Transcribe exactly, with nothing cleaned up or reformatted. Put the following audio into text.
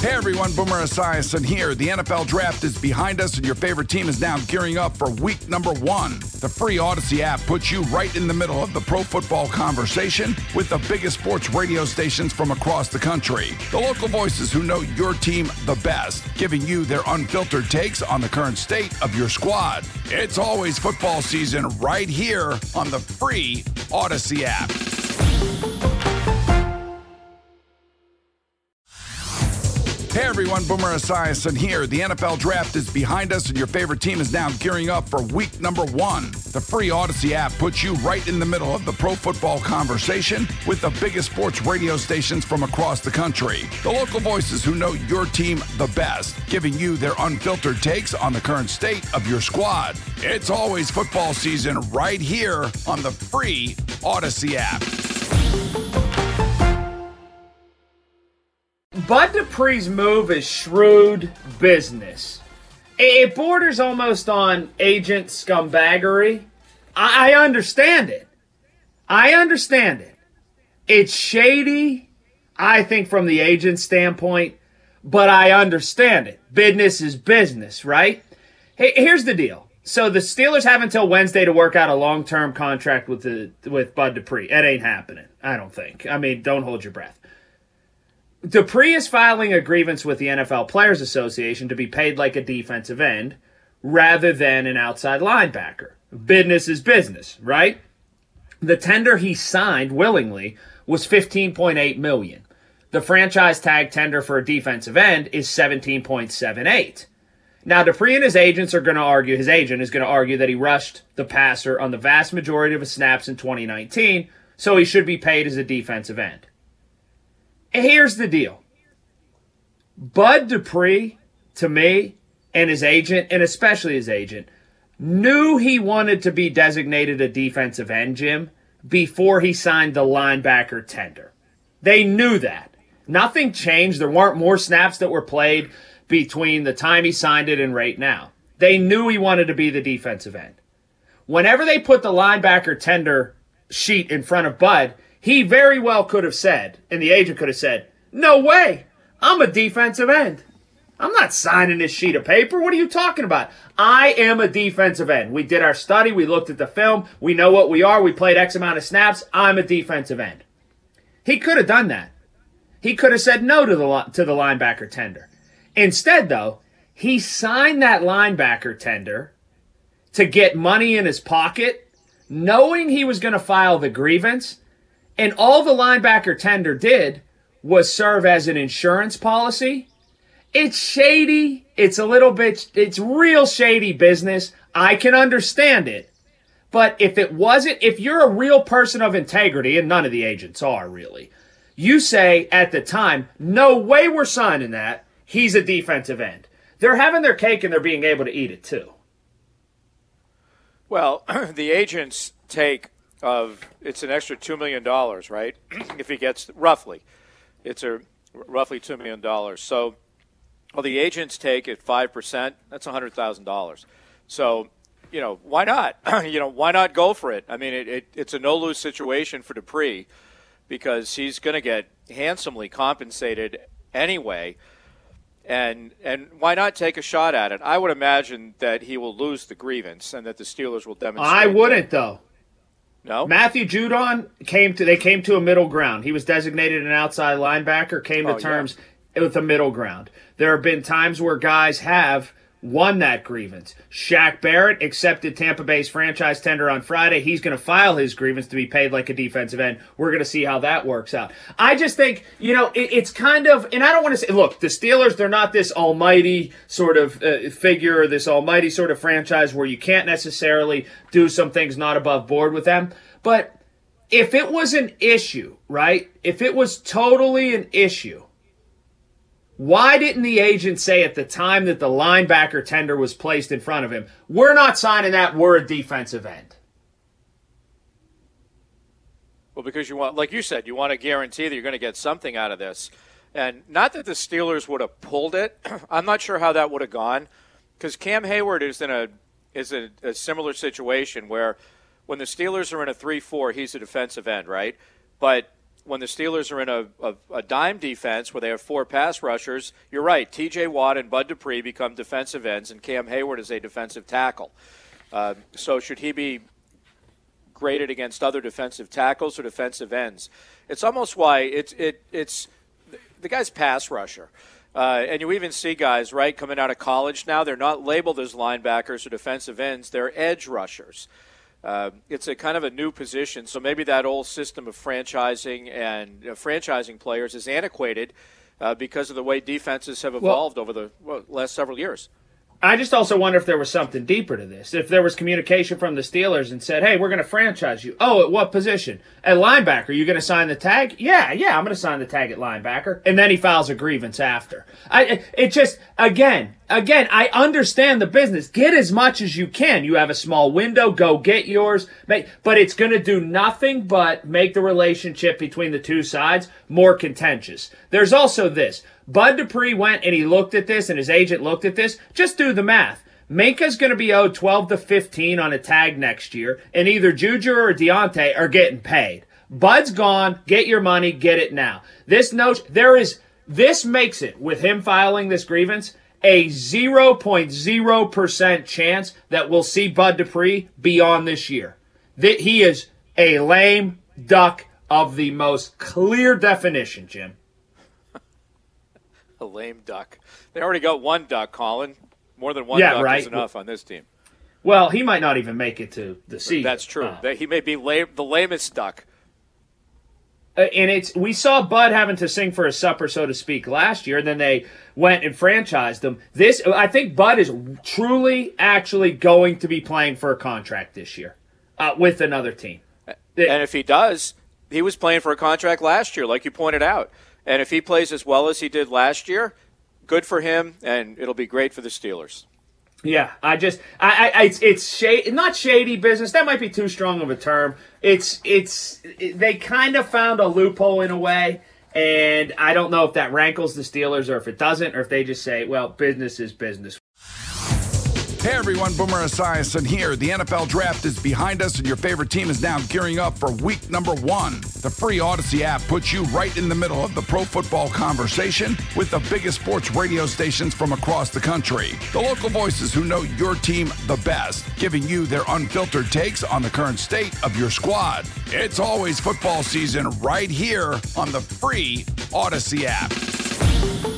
Hey everyone, Boomer Esiason here. The N F L Draft is behind us and your favorite team is now gearing up for week number one. The free Odyssey app puts you right in the middle of the pro football conversation with the biggest sports radio stations from across the country. The local voices who know your team the best, giving you their unfiltered takes on the current state of your squad. It's always football season right here on the free Odyssey app. Hey everyone, Boomer Esiason here. The N F L Draft is behind us and your favorite team is now gearing up for week number one. The free Odyssey app puts you right in the middle of the pro football conversation with the biggest sports radio stations from across the country. The local voices who know your team the best, giving you their unfiltered takes on the current state of your squad. It's always football season right here on the free Odyssey app. Bud Dupree's move is shrewd business. It borders almost on agent scumbaggery. I understand it. I understand it. It's shady, I think, from the agent's standpoint, but I understand it. Business is business, right? Hey, here's the deal. So the Steelers have until Wednesday to work out a long-term contract with the with Bud Dupree. It ain't happening, I don't think. I mean, don't hold your breath. Dupree is filing a grievance with the N F L Players Association to be paid like a defensive end rather than an outside linebacker. Business is business, right? The tender he signed willingly was fifteen point eight million dollars. The franchise tag tender for a defensive end is seventeen point seven eight. Now, Dupree and his agents are going to argue, his agent is going to argue that he rushed the passer on the vast majority of his snaps in twenty nineteen, so he should be paid as a defensive end. Here's the deal. Bud Dupree, to me, and his agent, and especially his agent, knew he wanted to be designated a defensive end, Jim, before he signed the linebacker tender. They knew that. Nothing changed. There weren't more snaps that were played between the time he signed it and right now. They knew he wanted to be the defensive end. Whenever they put the linebacker tender sheet in front of Bud, he very well could have said, and the agent could have said, no way, I'm a defensive end. I'm not signing this sheet of paper. What are you talking about? I am a defensive end. We did our study. We looked at the film. We know what we are. We played X amount of snaps. I'm a defensive end. He could have done that. He could have said no to the, to the linebacker tender. Instead, though, he signed that linebacker tender to get money in his pocket, knowing he was going to file the grievance. And all the linebacker tender did was serve as an insurance policy. It's shady. It's a little bit, it's real shady business. I can understand it. But if it wasn't, if you're a real person of integrity, and none of the agents are really, you say at the time, no way we're signing that. He's a defensive end. They're having their cake and they're being able to eat it too. Well, the agents take of it's an extra two million dollars, right? If he gets roughly, it's a roughly two million dollars. So, well, the agents take at five percent. That's a hundred thousand dollars. So, you know, why not? you know, why not go for it? I mean, it, it it's a no lose situation for Dupree because he's going to get handsomely compensated anyway. And and why not take a shot at it? I would imagine that he will lose the grievance and that the Steelers will demonstrate. I wouldn't, that. though. No? Matthew Judon came to they came to a middle ground. He was designated an outside linebacker, came to oh, terms yeah. with a middle ground. There have been times where guys have won that grievance. Shaq Barrett accepted Tampa Bay's franchise tender on Friday. He's going to file his grievance to be paid like a defensive end. We're going to see how that works out. I just think, you know, it, it's kind of, and I don't want to say, look, the Steelers, they're not this almighty sort of uh, figure or this almighty sort of franchise where you can't necessarily do some things not above board with them. But if it was an issue, right, if it was totally an issue, why didn't the agent say at the time that the linebacker tender was placed in front of him, we're not signing that, we're a defensive end? Well, because you want, like you said, you want to guarantee that you're going to get something out of this. And not that the Steelers would have pulled it. I'm not sure how that would have gone because Cam Hayward is in a is a, a similar situation where when the Steelers are in a three four, he's a defensive end, right? But when the Steelers are in a, a, a dime defense where they have four pass rushers, you're right, T J Watt and Bud Dupree become defensive ends, and Cam Hayward is a defensive tackle. Uh, so should he be graded against other defensive tackles or defensive ends? It's almost why it's it it's the guy's pass rusher. Uh, and you even see guys, right, coming out of college now, they're not labeled as linebackers or defensive ends, they're edge rushers. Uh, it's a kind of a new position, so maybe that old system of franchising and uh, franchising players is antiquated uh, because of the way defenses have evolved well, over the well, last several years. I just also wonder if there was something deeper to this. If there was communication from the Steelers and said, hey, we're going to franchise you. Oh, at what position? At linebacker. You going to sign the tag? Yeah, yeah, I'm going to sign the tag at linebacker. And then he files a grievance after. I, it just, again, again, I understand the business. Get as much as you can. You have a small window. Go get yours. But it's going to do nothing but make the relationship between the two sides more contentious. There's also this. Bud Dupree went and he looked at this, and his agent looked at this. Just do the math. Minka's going to be owed twelve to fifteen on a tag next year, and either Juju or Deontay are getting paid. Bud's gone. Get your money. Get it now. This note, there is, this makes it, with him filing this grievance, a zero point zero percent chance that we'll see Bud Dupree beyond this year. That he is a lame duck of the most clear definition, Jim. A lame duck. They already got one duck, Colin. More than one yeah, duck right. is enough on this team. Well, he might not even make it to the season. That's true. Uh, he may be lame, the lamest duck. Uh, and it's we saw Bud having to sing for his supper, so to speak, last year. And then they went and franchised him. This, I think, Bud is truly, actually going to be playing for a contract this year uh, with another team. And if he does, he was playing for a contract last year, like you pointed out. And if he plays as well as he did last year, good for him, and it'll be great for the Steelers. Yeah, I just, I, I it's, it's shady, not shady business. That might be too strong of a term. It's, it's, it, they kind of found a loophole in a way, and I don't know if that rankles the Steelers or if it doesn't, or if they just say, well, business is business. Hey everyone, Boomer Esiason here. The N F L Draft is behind us, and your favorite team is now gearing up for week number one. The free Odyssey app puts you right in the middle of the pro football conversation with the biggest sports radio stations from across the country. The local voices who know your team the best, giving you their unfiltered takes on the current state of your squad. It's always football season right here on the free Odyssey app.